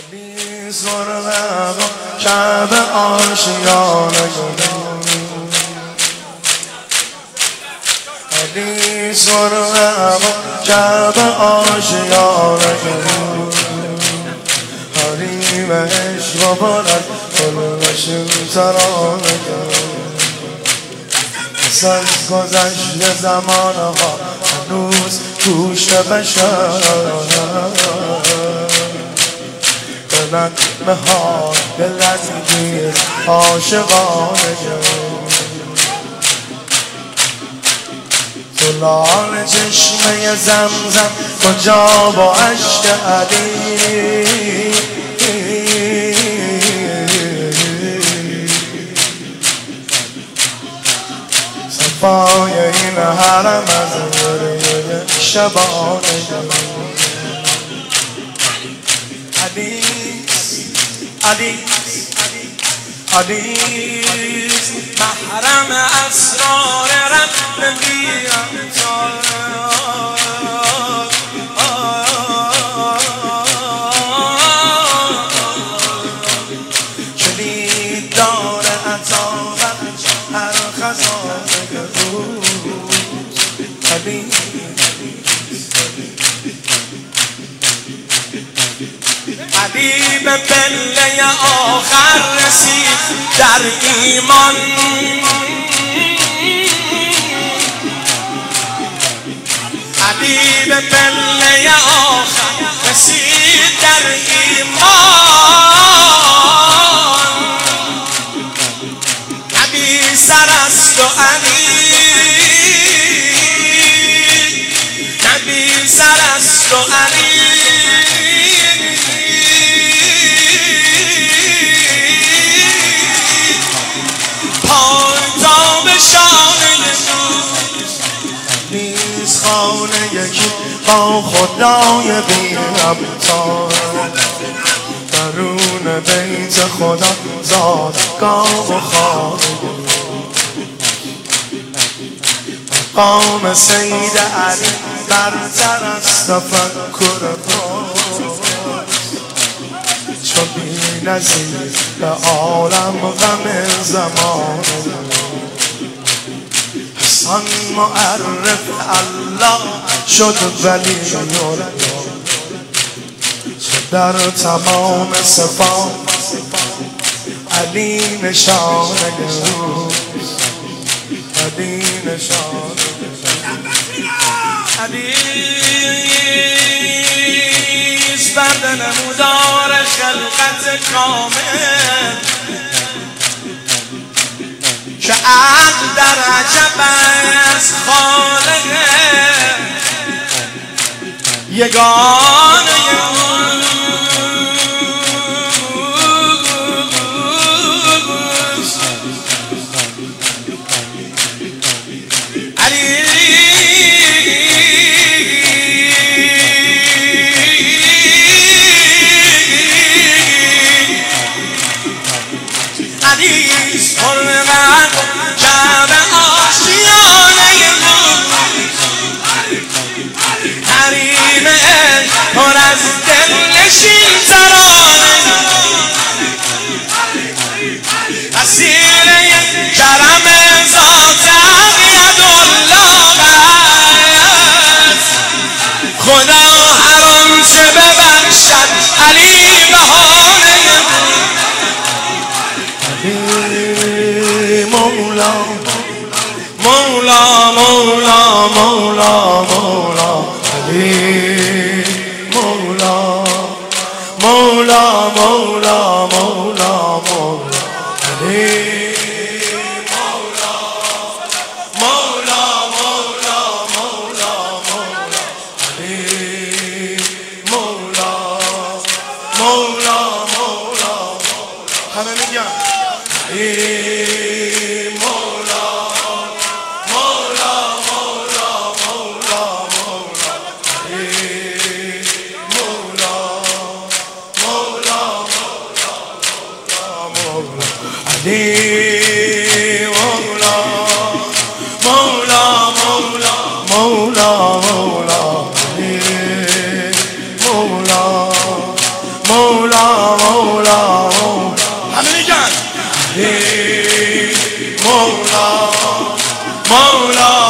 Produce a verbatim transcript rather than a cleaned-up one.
علی سرمه شب آشیانه علی سرمه شب آشیانه حریمش با بلد کلشون ترانه پس از گذشت زمانها هنوز گوش بشر دلن مهار دلنگیز عاشقانه زلال چشمه زمزم کجا با عشق علی صفای این حرم از ورید شبانه علی علی علی محرم اسرار رب بی‌امثال کلید دار عطا هر خزانه روز علی علی به پله آخر رسید در ایمان علی به پله آخر رسید در ایمان نبی سرست و علی نبی سرست و علی خانه یکی با خدای بی همتای درون بیت خدا زادگاه و خانه مقام سید علی برتر از تفکر چو بی نظیر به عالم غم زمانه حسن معرف الله شد ولی چه در تمام صفات علی نشانه علی نشانه علی بر نمودار خلقت کامل که عقل در عجب از خالق یگانه علی علی سرمه شب آشیانه حریم پر از دلنشین ترانه اسیر کرم ذات یدالله است خدا هر آنچه ببخشد علی بهانه مولا مولا مولا مولا مولا علی مولا مولا مولا مولا مولا علی مولا مولا مولا مولا مولا علی مولا مولا مولا همه میگن علی علی مولا مولا مولا مولا مولا علی مولا مولا ای مولا مولا